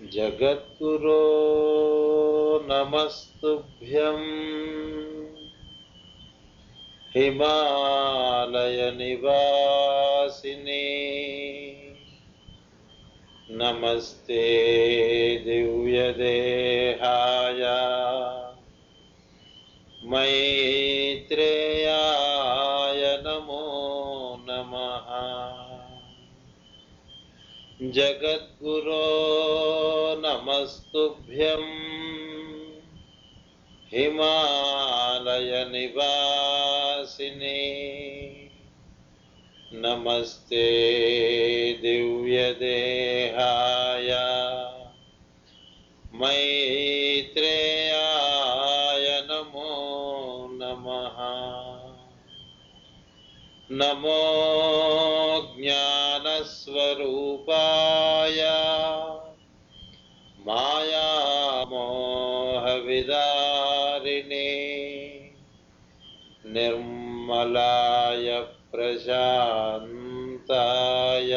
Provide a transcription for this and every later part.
जगद्गुरो नमस्तुभ्यं हिमालयनिवासिने नमस्ते दिव्यदेहाय मैत्रेयाय नमो नमः। जगद्गुरो नमस्तुभ्यं हिमालयनिवासिने नमस्ते दिव्यदेहाय मैत्रेयाय नमो नमः। नमो ज्ञानस्वरूपाय मायामोहविदारिणे निर्मलाय प्रशान्ताय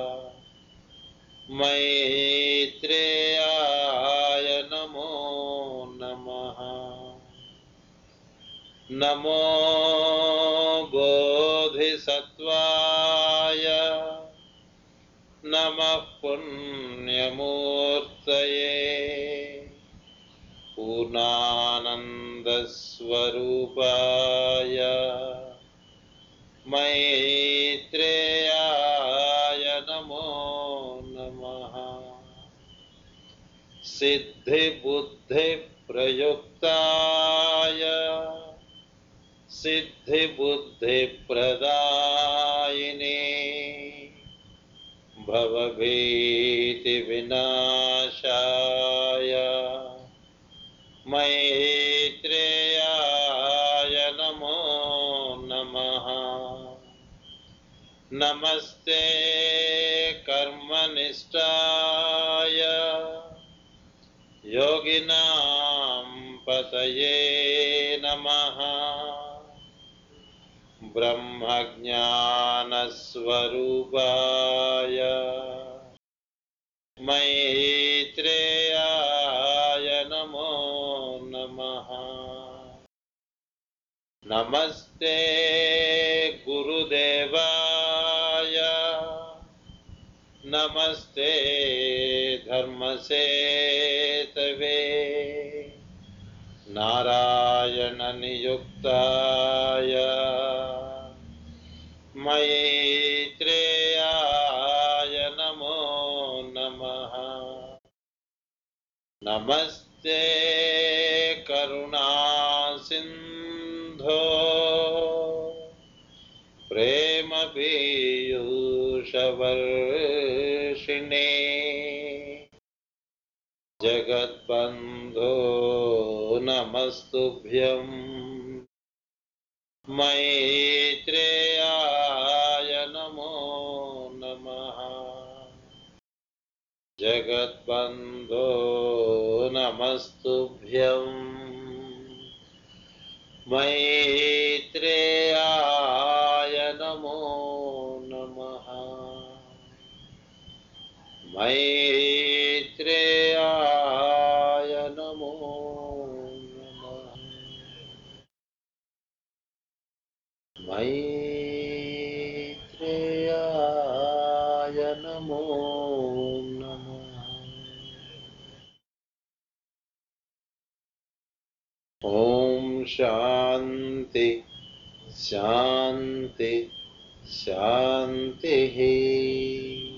मैत्रेयाय नमो नमः। नमो बोधिसत्त्वाय नमः पुण्यमूर्तये पूर्णानन्दस्वरूपाय मैत्रेयाय नमो नमः। सिद्धिबुद्धिप्रयुक्ताय सिद्धिबुद्धिप्रदायिने भवभीतिविनाशाय मैत्रेयाय नमो नमः। नमस्ते कर्मनिष्ठाय योगिनां पतये नमः। ब्रह्मज्ञानस्वरूपाय मैत्रेयाय नमो नमः। नमस्ते गुरुदेवाय नमस्ते धर्मसेतवे नारायणनियुक्ताय मैत्रेयाय नमो नमः। नमस्ते करुणासिन्धो प्रेमपीयूषवर्षिणे जगद्बन्धो नमस्तुभ्यं मैत्रेयाय नमो नमः। जगद्बन्धो नमस्तुभ्यं मैत्रेयाय नमो नमः। मैत्रेयाय नमो नमः। मैत्रेयाय नमो नमः। ॐ शान्ति शान्ति शान्तिः।